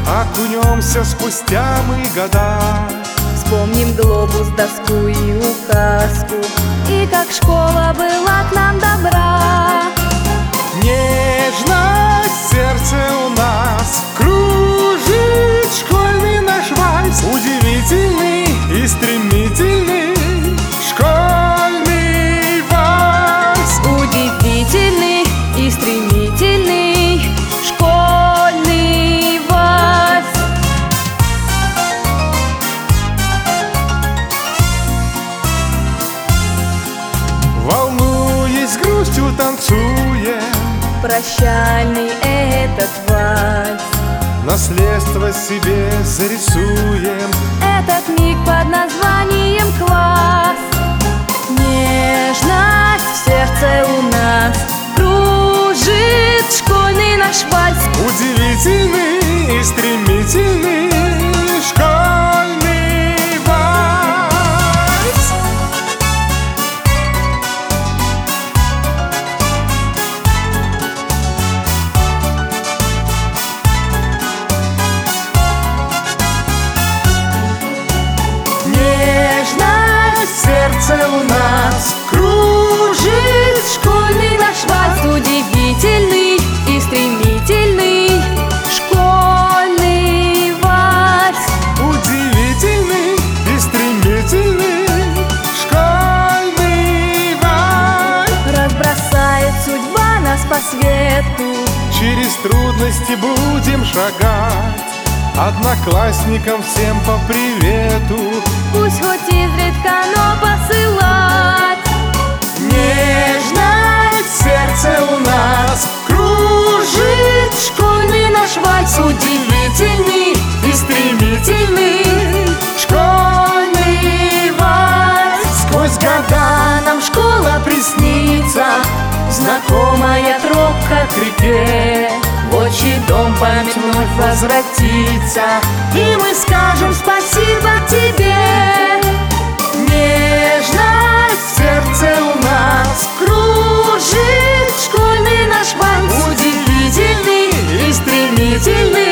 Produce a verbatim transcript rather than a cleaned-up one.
окунемся спустя мы года. Вспомним глобус, доску и указку, и как школа была к нам добра. Нежно сердце у нас кружит школьный наш вальс, удивительный и стремительный школьный вальс. Удивительный и стремительный школьный вальс. Волнуясь, грустью танцуем Прощальный этот вальс. наследство себе зарисуем. Этот миг под названием класс. Нежность в сердце у нас кружит школьный наш вальс. Удивительный и стремительный школьный вальс. Нежность в сердце у нас кружит Школьный наш вальс. Удивительный и стремительный школьный вальс. удивительный и стремительный школьный вальс. Разбросает судьба нас по свету. Через трудности будем шагать, одноклассникам всем по привету. Пусть хоть изредка, но посылать. Нежность в сердце у нас кружит Школьный наш вальс. удивительный и стремительный школьный вальс. Сквозь года нам школа приснится, знакомая тропка к реке. В отчий дом память вновь возвратится, и мы скажем спасибо тебе. Нежность в сердце у нас кружит Школьный наш вальс. удивительный и стремительный